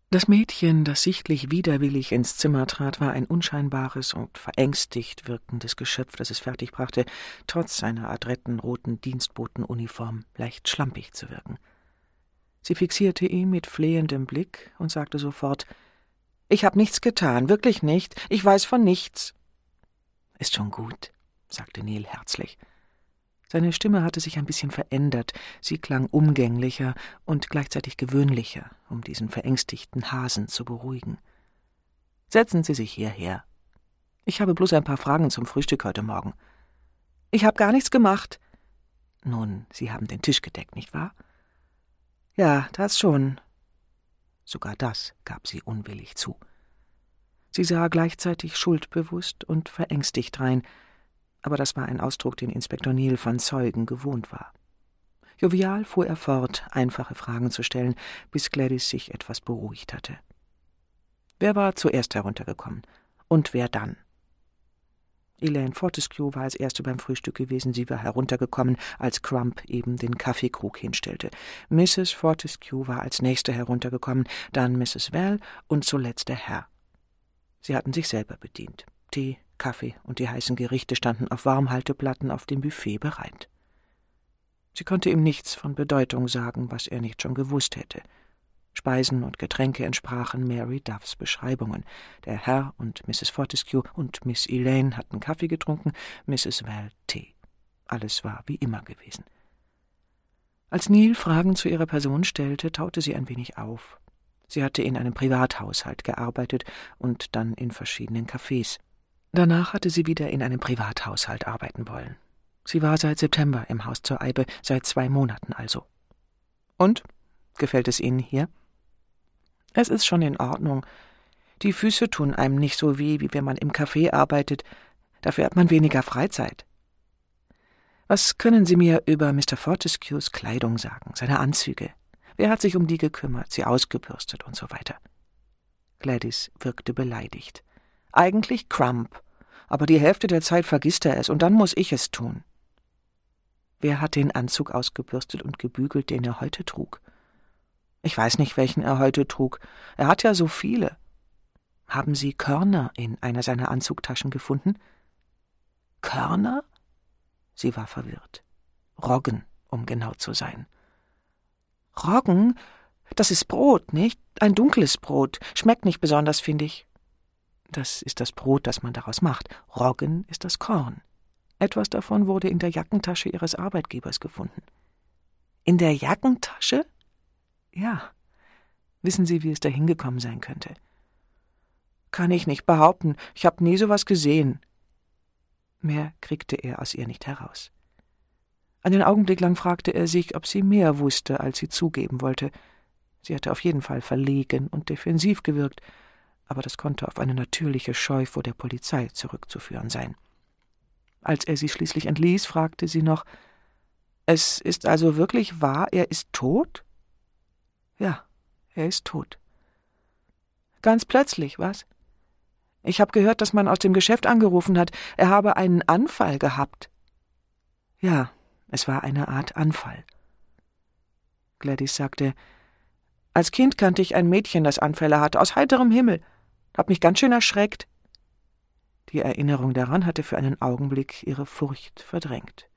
Das Mädchen, das sichtlich widerwillig ins Zimmer trat, war ein unscheinbares und verängstigt wirkendes Geschöpf, das es fertigbrachte, trotz seiner adretten roten Dienstbotenuniform leicht schlampig zu wirken. Sie fixierte ihn mit flehendem Blick und sagte sofort: »Ich habe nichts getan, wirklich nicht. Ich weiß von nichts.« »Ist schon gut«, sagte Neil herzlich. Seine Stimme hatte sich ein bisschen verändert, sie klang umgänglicher und gleichzeitig gewöhnlicher, um diesen verängstigten Hasen zu beruhigen. »Setzen Sie sich hierher. Ich habe bloß ein paar Fragen zum Frühstück heute Morgen.« »Ich habe gar nichts gemacht.« »Nun, Sie haben den Tisch gedeckt, nicht wahr?« »Ja, das schon.« Sogar das gab sie unwillig zu. Sie sah gleichzeitig schuldbewusst und verängstigt drein, aber das war ein Ausdruck, den Inspektor Neil von Zeugen gewohnt war. Jovial fuhr er fort, einfache Fragen zu stellen, bis Gladys sich etwas beruhigt hatte. Wer war zuerst heruntergekommen? Und wer dann? Elaine Fortescue war als Erste beim Frühstück gewesen. Sie war heruntergekommen, als Crump eben den Kaffeekrug hinstellte. Mrs. Fortescue war als Nächste heruntergekommen, dann Mrs. Val und zuletzt der Herr. Sie hatten sich selber bedient. Tee, Kaffee und die heißen Gerichte standen auf Warmhalteplatten auf dem Buffet bereit. Sie konnte ihm nichts von Bedeutung sagen, was er nicht schon gewusst hätte. Speisen und Getränke entsprachen Mary Duffs Beschreibungen. Der Herr und Mrs. Fortescue und Miss Elaine hatten Kaffee getrunken, Mrs. Val Tee. Alles war wie immer gewesen. Als Neil Fragen zu ihrer Person stellte, taute sie ein wenig auf. Sie hatte in einem Privathaushalt gearbeitet und dann in verschiedenen Cafés. Danach hatte sie wieder in einem Privathaushalt arbeiten wollen. Sie war seit September im Haus zur Eibe, seit 2 Monaten also. »Und? Gefällt es Ihnen hier?« »Es ist schon in Ordnung. Die Füße tun einem nicht so weh, wie wenn man im Café arbeitet. Dafür hat man weniger Freizeit.« »Was können Sie mir über Mr. Fortescues Kleidung sagen, seine Anzüge? Wer hat sich um die gekümmert, sie ausgebürstet und so weiter?« Gladys wirkte beleidigt. »Eigentlich Crump, aber die Hälfte der Zeit vergisst er es, und dann muss ich es tun.« »Wer hat den Anzug ausgebürstet und gebügelt, den er heute trug?« »Ich weiß nicht, welchen er heute trug. Er hat ja so viele.« »Haben Sie Körner in einer seiner Anzugtaschen gefunden?« »Körner?« Sie war verwirrt. »Roggen, um genau zu sein.« »Roggen? Das ist Brot, nicht? Ein dunkles Brot. Schmeckt nicht besonders, finde ich.« »Das ist das Brot, das man daraus macht. Roggen ist das Korn. Etwas davon wurde in der Jackentasche Ihres Arbeitgebers gefunden.« »In der Jackentasche?« »Ja. Wissen Sie, wie es dahin gekommen sein könnte?« »Kann ich nicht behaupten. Ich habe nie sowas gesehen.« Mehr kriegte er aus ihr nicht heraus. Einen Augenblick lang fragte er sich, ob sie mehr wusste, als sie zugeben wollte. Sie hatte auf jeden Fall verlegen und defensiv gewirkt, aber das konnte auf eine natürliche Scheu vor der Polizei zurückzuführen sein. Als er sie schließlich entließ, fragte sie noch: »Es ist also wirklich wahr, er ist tot?« »Ja, er ist tot.« »Ganz plötzlich, was? Ich habe gehört, dass man aus dem Geschäft angerufen hat, er habe einen Anfall gehabt.« »Ja, es war eine Art Anfall.« Gladys sagte: »Als Kind kannte ich ein Mädchen, das Anfälle hatte, aus heiterem Himmel. Hab mich ganz schön erschreckt.« Die Erinnerung daran hatte für einen Augenblick ihre Furcht verdrängt.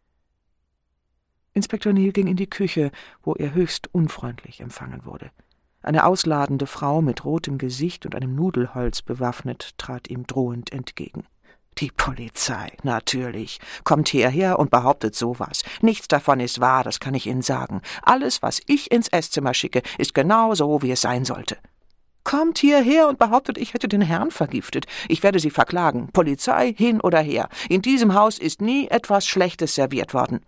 Inspektor Neil ging in die Küche, wo er höchst unfreundlich empfangen wurde. Eine ausladende Frau mit rotem Gesicht und einem Nudelholz bewaffnet trat ihm drohend entgegen. »Die Polizei, natürlich. Kommt hierher und behauptet sowas. Nichts davon ist wahr, das kann ich Ihnen sagen. Alles, was ich ins Esszimmer schicke, ist genau so, wie es sein sollte. Kommt hierher und behauptet, ich hätte den Herrn vergiftet. Ich werde Sie verklagen. Polizei hin oder her. In diesem Haus ist nie etwas Schlechtes serviert worden.«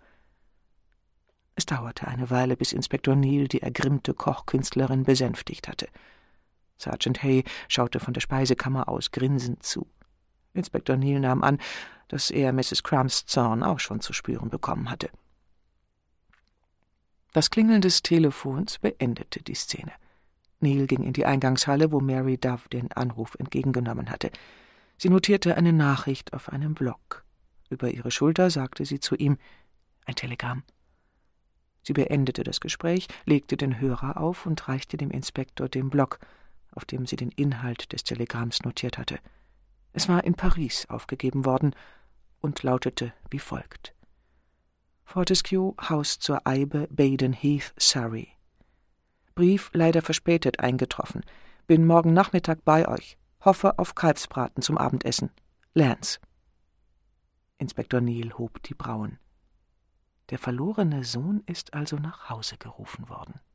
Es dauerte eine Weile, bis Inspektor Neil die ergrimmte Kochkünstlerin besänftigt hatte. Sergeant Hay schaute von der Speisekammer aus grinsend zu. Inspektor Neil nahm an, dass er Mrs. Crumps Zorn auch schon zu spüren bekommen hatte. Das Klingeln des Telefons beendete die Szene. Neil ging in die Eingangshalle, wo Mary Duff den Anruf entgegengenommen hatte. Sie notierte eine Nachricht auf einem Block. Über ihre Schulter sagte sie zu ihm: »Ein Telegramm.« Sie beendete das Gespräch, legte den Hörer auf und reichte dem Inspektor den Block, auf dem sie den Inhalt des Telegramms notiert hatte. Es war in Paris aufgegeben worden und lautete wie folgt: Fortescue, Haus zur Eibe, Baden Heath, Surrey. Brief leider verspätet eingetroffen. Bin morgen Nachmittag bei euch. Hoffe auf Kalbsbraten zum Abendessen. Lance. Inspektor Neal hob die Brauen. Der verlorene Sohn ist also nach Hause gerufen worden.